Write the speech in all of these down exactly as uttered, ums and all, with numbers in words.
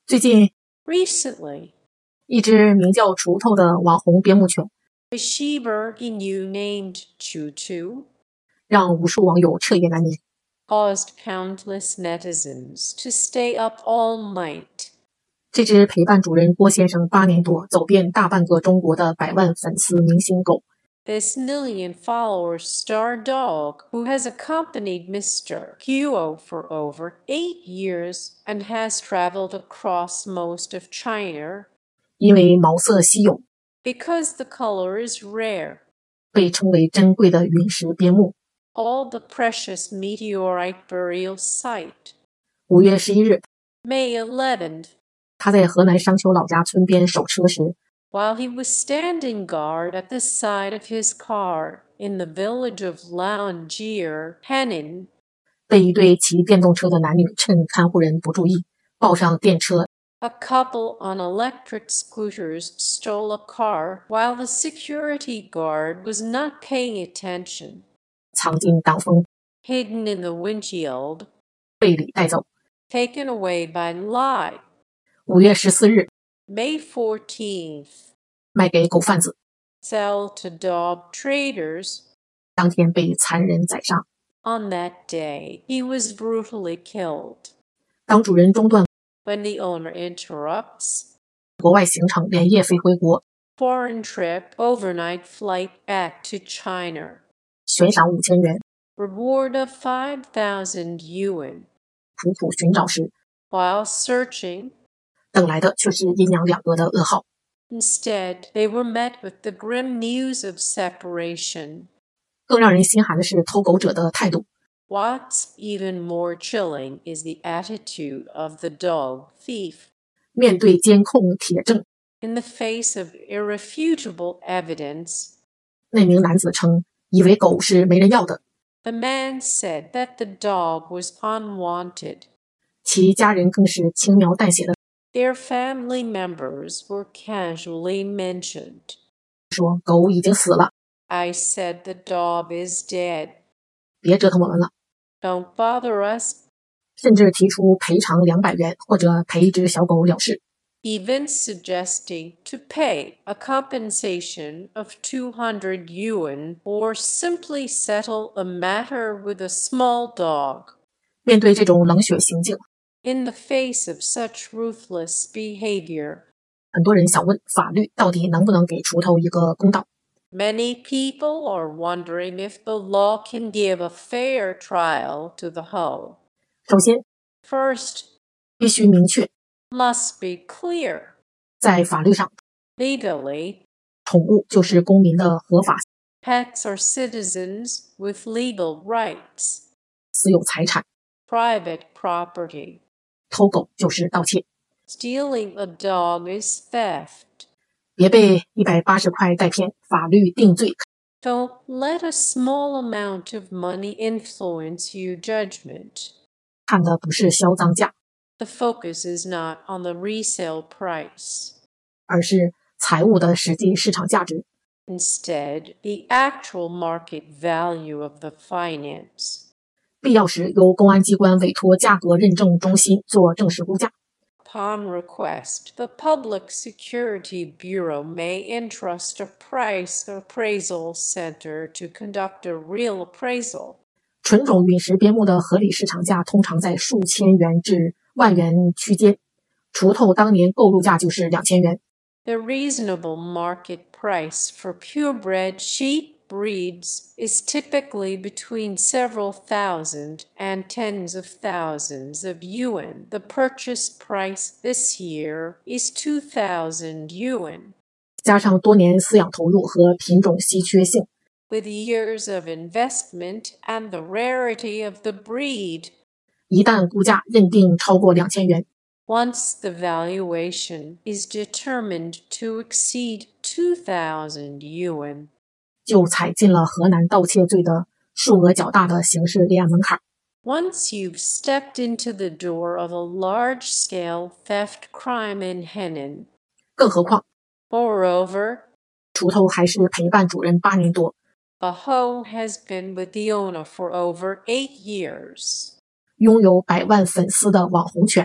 最近 Recently, 一只名叫锄头的网红边牧犬 a Shiba Inu named Chuchu 让无数网友彻夜难眠。 caused countless netizens to stay up all night. 这只陪伴主人郭先生八年多，走遍大半个中国的百万粉丝明星狗 This million follower star dog, who has accompanied Mister Huo for over eight years and has traveled across most of China, 因为毛色稀有 because the color is rare. 被称为珍贵的陨石边牧。 All the precious meteorite burial site. 五月十一日， May eleventh, 他在河南商丘老家村边守车时， while he was standing guard at the side of his car in the village of Laonjier, Henan, 被一对骑电动车的男女趁看护人不注意，抱上电车， a couple on electric scooters stole a car while the security guard was not paying attention, 藏进挡风， hidden in the windshield, 被里带走。 taken away by lie. 五月十四日， May fourteenth, 卖给狗贩子， sell to dog traders. 当天被残忍宰杀。 On that day, he was brutally killed. 当主人中断 When the owner interrupts, 国外行程，连夜飞回国， foreign trip, overnight flight back to China. 悬赏五千元。 Reward of five thousand yuan. 苦苦寻找时， While searching, 等来的却是阴阳两隔的噩耗。 instead, they were met with the grim news of separation. 更让人心寒的是偷狗者的态度。 What's even more chilling is the attitude of the dog thief. 面对监控铁证， In the face of irrefutable evidence, 那名男子称，以为狗是没人要的， the man said that the dog was unwanted. 其家人更是轻描淡写的 Their family members were casually mentioned. 说狗已经死了， I said the dog is dead. 别折腾我们了， Don't bother us. 甚至提出赔偿两百元或者赔一只小狗了事。 Even suggesting to pay a compensation of two hundred yuan or simply settle a matter with a small dog. 面对这种冷血行径， In the face of such ruthless behavior, 很多人想问，法律到底能不能给锄头一个公道？ many people are wondering if the law can give a fair trial to the whole. 首先， First, 必须明确， must be clear. 在法律上， Legally, 宠物就是公民的合法 pets are citizens with legal rights. 私有财产， Private property. 偷狗就是盗窃。 Stealing a dog is theft. 别被一百八十块带偏，法律定罪。 Don't let a small amount of money influence your judgment. 看的不是销赃价， The focus is not on the resale price. 而是财物的实际市场价值。 Instead, the actual market value of the finance. 必要时由公安机关委托价格认证中心做正式估价。 Upon request, the Public Security Bureau may entrust a price appraisal center to conduct a real appraisal. 纯种陨石边牧的合理市场价通常在数千元至万元区间，锄头当年购入价就是两千元。 The reasonable market price for purebred sheep breeds is typically between several thousand and tens of thousands of yuan. The purchase price this year is two thousand yuan. 加上多年饲养投入和品种稀缺性， With years of investment and the rarity of the breed, 一旦估价认定超过两千元， once the valuation is determined to exceed two thousand yuan, 就踩进了河南盗窃罪的数额较大的刑事立案门槛。 once you've stepped into the door of a large-scale theft crime in Henan. 更何况， Moreover, 锄头还是陪伴主人八年多， a hoe has been with the owner for over eight years. 拥有百万粉丝的网红犬。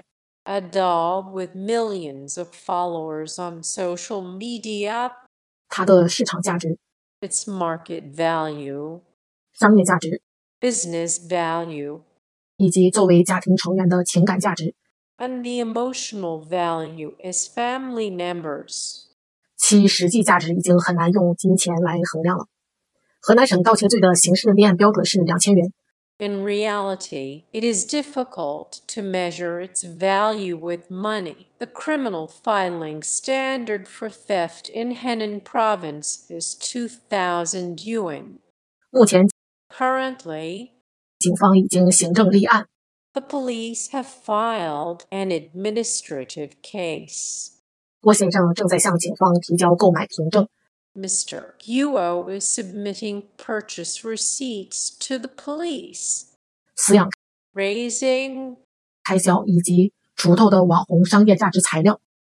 A dog with millions of followers on social media. 它的市场价值、 Its market value, 商业价值 business value, 以及作为家庭成员的情感价值， and the emotional value as family members. 其实际价值已经很难用金钱来衡量了。河南省盗窃罪的刑事立案标准是两千元。 In reality, it is difficult to measure its value with money. The criminal filing standard for theft in Henan province is two thousand yuan. 目前 Currently, 警方已经行政立案， the police have filed an administrative case. 郭先生正在向警方提交购买凭证。 Mister Guo is submitting purchase receipts to the police. 饲养 Raising 开销以及锄头的网红商业价值材料，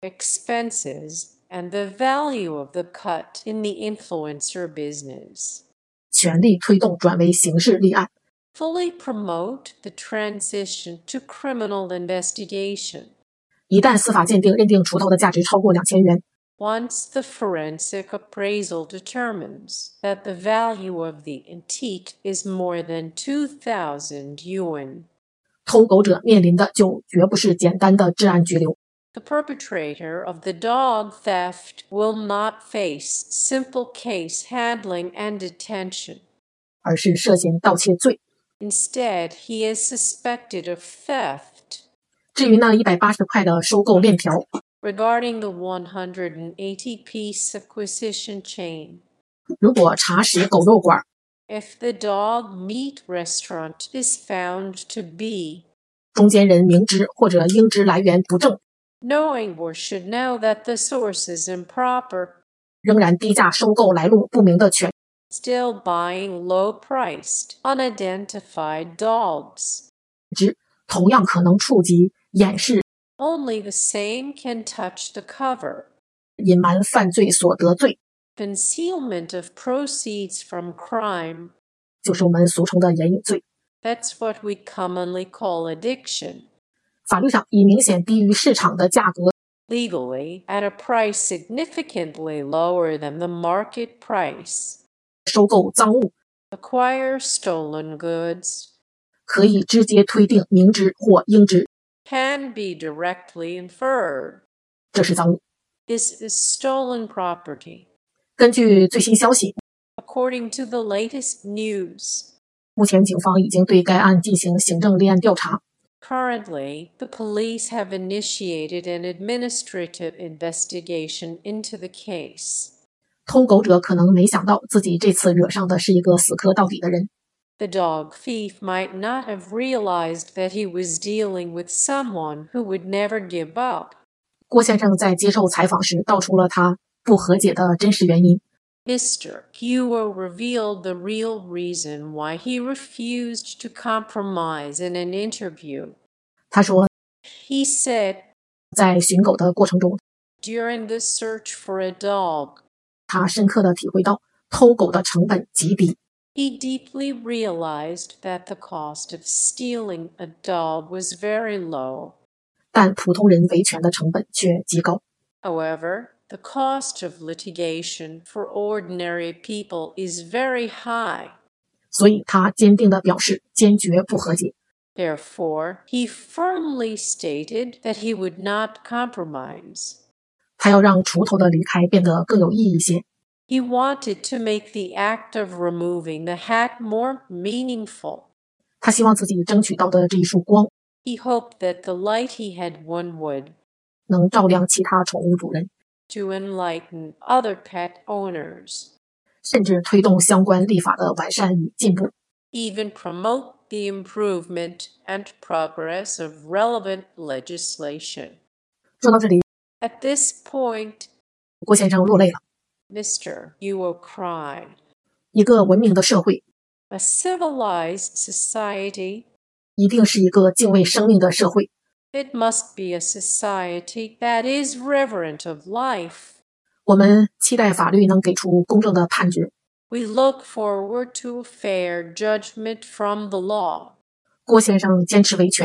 expenses and the value of the cut in the influencer business. 全力推动转为刑事立案， Fully promote the transition to criminal investigation. 一旦司法鉴定认定锄头的价值超过两千元， Once the forensic appraisal determines that the value of the antique is more than two thousand yuan, 偷狗者面临的就绝不是简单的治安拘留， the perpetrator of the dog theft will not face simple case handling and detention. 而是涉嫌盗窃罪。 Instead, he is suspected of theft. 至于那一百八十块的收购链条， Regarding the one hundred eighty piece acquisition chain, 如果查实狗肉馆， if the dog meat restaurant is found to be 中间人明知或者应知来源不正， knowing or should know that the source is improper, 仍然低价收购来路不明的犬， still buying low-priced, unidentified dogs. 之同样可能触及掩饰、 Only the same can touch the cover. 隐瞒犯罪所得罪， Concealment of proceeds from crime. 就是我们俗称的眼影罪。 That's what we commonly call addiction. 法律上以明显低于市场的价格 Legally, at a price significantly lower than the market price, 收购赃物， acquire stolen goods, 可以直接推定明知或应知 can be directly inferred. 这是赃物。 This is stolen property. 根据最新消息， According to the latest news, 目前警方已经对该案进行行政立案调查。 currently, the police have initiated an administrative investigation into the case. 偷狗者可能没想到自己这次惹上的是一个死磕到底的人。 The dog thief might not have realized that he was dealing with someone who would never give up. 郭先生在接受采访时道出了他不和解的真实原因。 Mister Guo revealed the real reason why he refused to compromise in an interview. 他说， He said, 在寻狗的过程中， during the search for a dog, 他深刻地体会到偷狗的成本极低， he deeply realized that the cost of stealing a dog was very low. 但普通人维权的成本却极高。 However, the cost of litigation for ordinary people is very high. 所以他坚定地表示坚决不和解。 Therefore, he firmly stated that he would not compromise. 他要让锄头的离开变得更有意义一些。 He wanted to make the act of removing the hat more meaningful. 他希望自己争取到的这一束光 He hoped that the light he had won would 能照亮其他宠物主人， to enlighten other pet owners, 甚至推动相关立法的完善与进步。 even promote the improvement and progress of relevant legislation. 说到这里， At this point, 郭先生落泪了。 Mister Guo cried. 一个文明的社会 A civilized society, 一定是一个敬畏生命的社会。 it must be a society that is reverent of life. 我们期待法律能给出公正的判决。 We look forward to a fair judgment from the law. 郭先生坚持维权，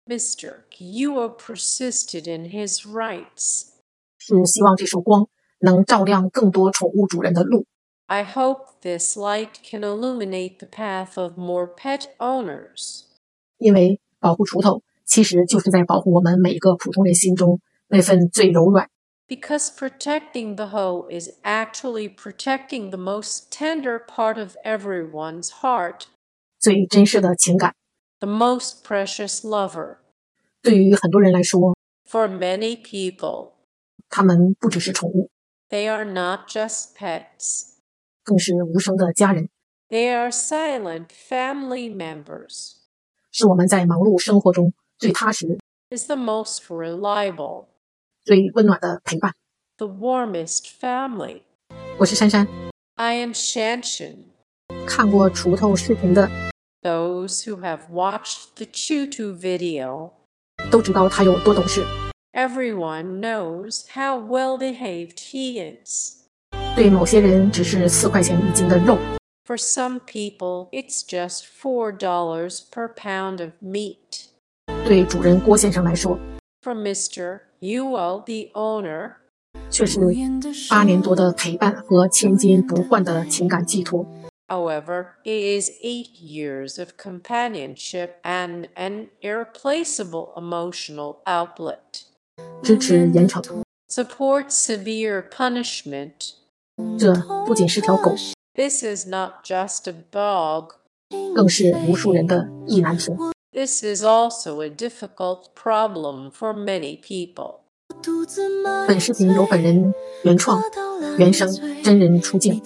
Mister Yuo persisted in his rights. 是希望这束光能照亮更多宠物主人的路。 I hope this light can illuminate the path of more pet owners. 因为保护锄头其实就是在保护我们每一个普通人心中那份最柔软。 Because protecting the hoe is actually protecting the most tender part of everyone's heart. 最真实的情感。 The most precious lover. 对于很多人来说 For many people. 他们不只是宠物。 They are not just pets. 更是无声的家人。 They are silent family members. 是我们在忙碌生活中最踏实 Is the most reliable. 最温暖的陪伴。 The warmest family. 我是珊珊。 I am Shanshan. 看过锄头视频的 Those who have watched the Chutu video. 都知道他有多懂事。 Everyone knows how well behaved he is. 对某些人只是四块钱一斤的肉。 For some people, it's just four dollars per pound of meat. 对主人郭先生来说 For Mister Yuo, the owner, 却是八年多的陪伴和千金不换的情感寄托。 However, it is eight years of companionship and an irreplaceable emotional outlet. 支持严惩。 Support severe punishment. 这不仅是条狗， This is not just a dog. 更是无数人的意难平。 This is also a difficult problem for many people. 本视频由本人原创、原声真人出镜。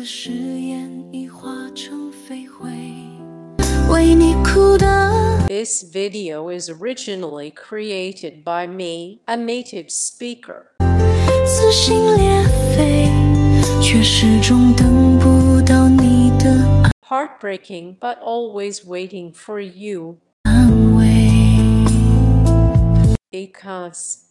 This video is originally created by me, a native speaker. 撕心裂肺，却始终等不到你的 Heartbreaking, but always waiting for you. 安慰。 Because